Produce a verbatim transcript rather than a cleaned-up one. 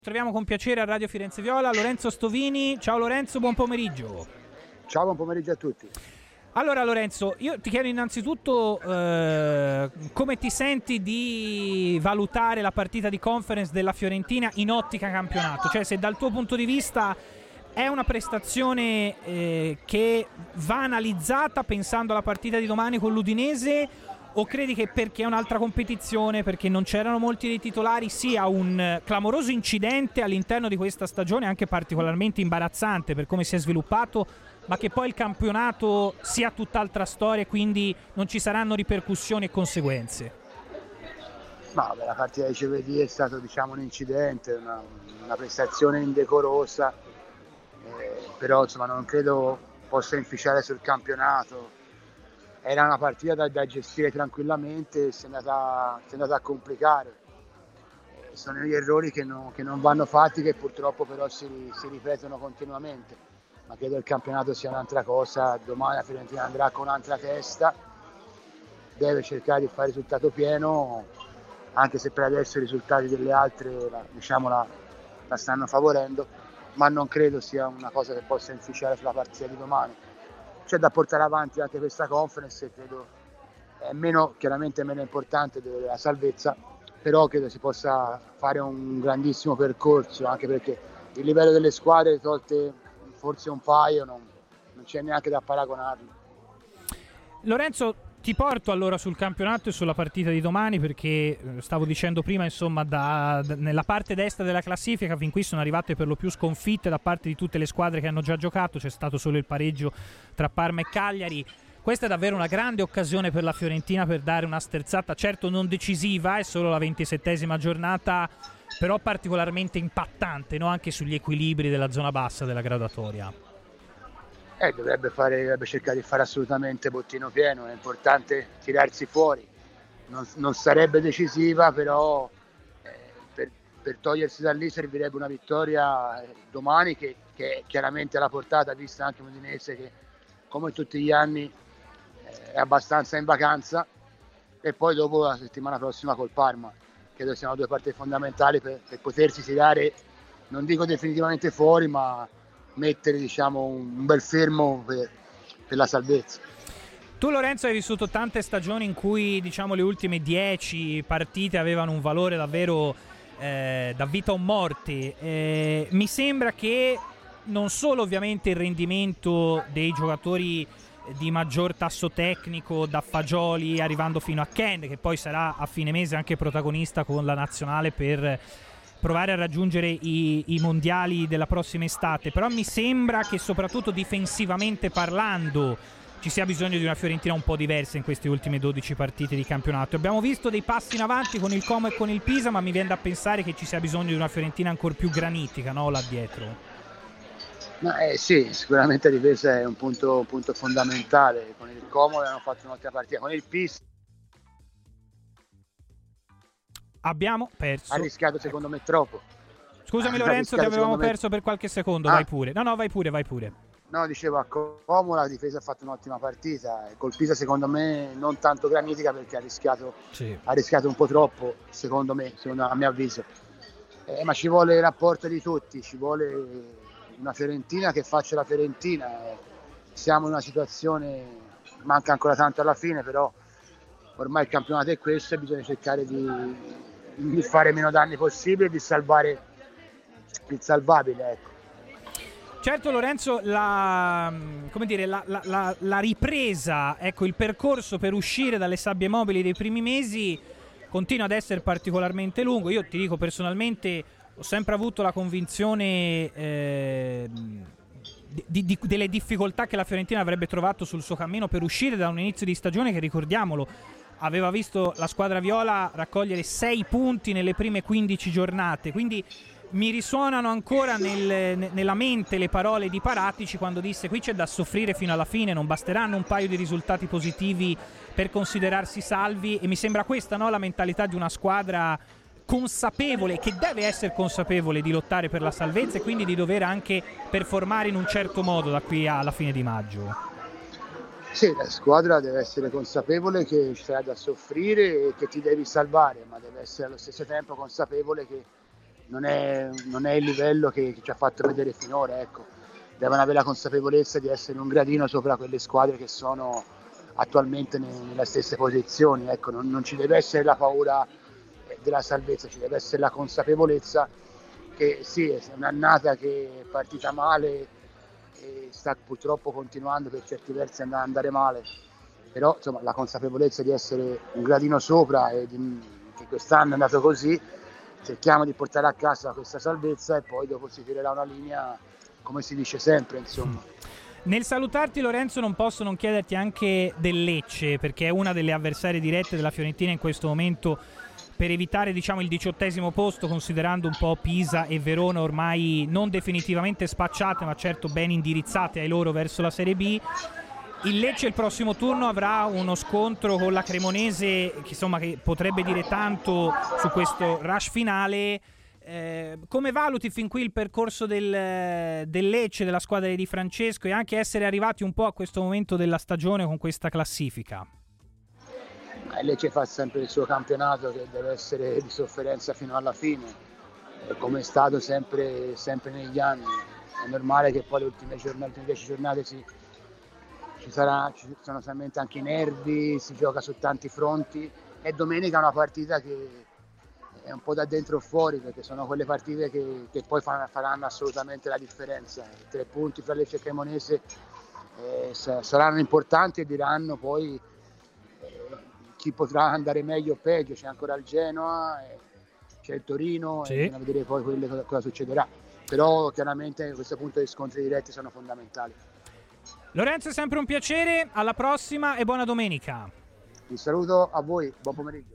Troviamo con piacere a Radio Firenze Viola Lorenzo Stovini. Ciao Lorenzo, buon pomeriggio. Ciao, buon pomeriggio a tutti. Allora Lorenzo, io ti chiedo innanzitutto eh, come ti senti di valutare la partita di conference della Fiorentina in ottica campionato, cioè se dal tuo punto di vista è una prestazione eh, che va analizzata pensando alla partita di domani con l'Udinese, o credi che perché è un'altra competizione, perché non c'erano molti dei titolari, sia un clamoroso incidente all'interno di questa stagione, anche particolarmente imbarazzante per come si è sviluppato, ma che poi il campionato sia tutt'altra storia e quindi non ci saranno ripercussioni e conseguenze? Ma beh, la partita di giovedì è stato, diciamo, un incidente, una, una prestazione indecorosa, eh, però insomma non credo possa inficiare sul campionato. Era una partita da, da gestire tranquillamente, si è andata, si è andata a complicare. Eh, sono gli errori che, no, che non vanno fatti, che purtroppo però si, si ripetono continuamente. Ma credo il campionato sia un'altra cosa. Domani la Fiorentina andrà con un'altra testa, deve cercare di fare risultato pieno, anche se per adesso i risultati delle altre la, diciamo, la, la stanno favorendo, ma non credo sia una cosa che possa inficiare sulla partita di domani. C'è da portare avanti anche questa conference e credo è meno, chiaramente meno importante della salvezza, però credo si possa fare un grandissimo percorso, anche perché il livello delle squadre, tolte forse un paio, non, non c'è neanche da paragonarlo. Lorenzo, ti porto allora sul campionato e sulla partita di domani, perché stavo dicendo prima, insomma, da, da, nella parte destra della classifica fin qui sono arrivate per lo più sconfitte da parte di tutte le squadre che hanno già giocato. C'è stato solo il pareggio tra Parma e Cagliari. Questa è davvero una grande occasione per la Fiorentina per dare una sterzata, certo non decisiva, è solo la ventisettesima giornata, però particolarmente impattante, no? Anche sugli equilibri della zona bassa della graduatoria. Eh, dovrebbe, fare, dovrebbe cercare di fare assolutamente bottino pieno, è importante tirarsi fuori, non, non sarebbe decisiva, però eh, per, per togliersi da lì servirebbe una vittoria domani che, che è chiaramente alla portata, vista anche l'Udinese che come tutti gli anni eh, è abbastanza in vacanza, e poi dopo la settimana prossima col Parma. Credo siano due partite fondamentali per, per potersi tirare, non dico definitivamente fuori, ma mettere, diciamo, un bel fermo per, per la salvezza. Tu Lorenzo hai vissuto tante stagioni in cui, diciamo, le ultime dieci partite avevano un valore davvero eh, da vita o morte. Eh, mi sembra che non solo ovviamente il rendimento dei giocatori di maggior tasso tecnico, da Fagioli arrivando fino a Ken, che poi sarà a fine mese anche protagonista con la nazionale per provare a raggiungere i, i mondiali della prossima estate, però mi sembra che soprattutto difensivamente parlando ci sia bisogno di una Fiorentina un po' diversa in queste ultime dodici partite di campionato. Abbiamo visto dei passi in avanti con il Como e con il Pisa, ma mi viene da pensare che ci sia bisogno di una Fiorentina ancora più granitica, no? Là dietro. Ma, eh, sì, sicuramente la difesa è un punto, un punto fondamentale. Con il Como hanno fatto un'ottima partita, con il Pisa abbiamo perso. Ha rischiato secondo me troppo. Scusami ha Lorenzo, ti avevamo me... perso per qualche secondo, ah. vai pure. No, no, vai pure, vai pure. No, dicevo, a Como la difesa ha fatto un'ottima partita, col Pisa secondo me non tanto granitica perché ha rischiato, sì. ha rischiato un po' troppo, secondo me, secondo, a mio avviso. Eh, ma ci vuole il rapporto di tutti, ci vuole una Fiorentina che faccia la Fiorentina. Eh, siamo in una situazione, manca ancora tanto alla fine, però ormai il campionato è questo e bisogna cercare di, di fare meno danni possibili e di salvare il salvabile, ecco. Certo Lorenzo, la, come dire, la, la, la, la ripresa, ecco, il percorso per uscire dalle sabbie mobili dei primi mesi continua ad essere particolarmente lungo. Io ti dico personalmente, ho sempre avuto la convinzione eh, di, di, delle difficoltà che la Fiorentina avrebbe trovato sul suo cammino per uscire da un inizio di stagione che, ricordiamolo, aveva visto la squadra viola raccogliere sei punti nelle prime quindici giornate, quindi mi risuonano ancora nel, nella mente le parole di Paratici quando disse: qui c'è da soffrire fino alla fine, non basteranno un paio di risultati positivi per considerarsi salvi. E mi sembra questa, no, la mentalità di una squadra consapevole, che deve essere consapevole di lottare per la salvezza e quindi di dover anche performare in un certo modo da qui alla fine di maggio. Sì, la squadra deve essere consapevole che ci sarà da soffrire e che ti devi salvare, ma deve essere allo stesso tempo consapevole che non è, non è il livello che, che ci ha fatto vedere finora, ecco. Devono avere la consapevolezza di essere un gradino sopra quelle squadre che sono attualmente ne, nelle stesse posizioni, ecco. non, non ci deve essere la paura della salvezza, ci deve essere la consapevolezza che sì, è un'annata che è partita male e sta purtroppo continuando per certi versi ad andare male, però insomma la consapevolezza di essere un gradino sopra e di, che quest'anno è andato così, cerchiamo di portare a casa questa salvezza e poi dopo si tirerà una linea, come si dice sempre, insomma. Nel salutarti, Lorenzo, non posso non chiederti anche del Lecce, perché è una delle avversarie dirette della Fiorentina in questo momento, per evitare, diciamo, il diciottesimo posto, considerando un po' Pisa e Verona ormai non definitivamente spacciate, ma certo ben indirizzate ai loro verso la Serie B. Il Lecce il prossimo turno avrà uno scontro con la Cremonese che, insomma, che potrebbe dire tanto su questo rush finale. Eh, come valuti fin qui il percorso del, del Lecce, della squadra di Di Francesco, e anche essere arrivati un po' a questo momento della stagione con questa classifica? Il Lecce fa sempre il suo campionato che deve essere di sofferenza fino alla fine, eh, come è stato sempre, sempre negli anni. È normale che poi le ultime giornate, le dieci giornate si, ci, sarà, ci sono solamente anche i nervi, si gioca su tanti fronti e domenica è una partita che è un po' da dentro o fuori, perché sono quelle partite che, che poi faranno assolutamente la differenza. I tre punti fra Lecce e Cremonese eh, saranno importanti e diranno poi eh, chi potrà andare meglio o peggio. C'è ancora il Genoa, eh, c'è il Torino, sì. E bisogna vedere poi quello, cosa, cosa succederà. Però chiaramente a questo punto gli scontri diretti sono fondamentali. Lorenzo, è sempre un piacere, alla prossima e buona domenica. Vi saluto a voi, buon pomeriggio.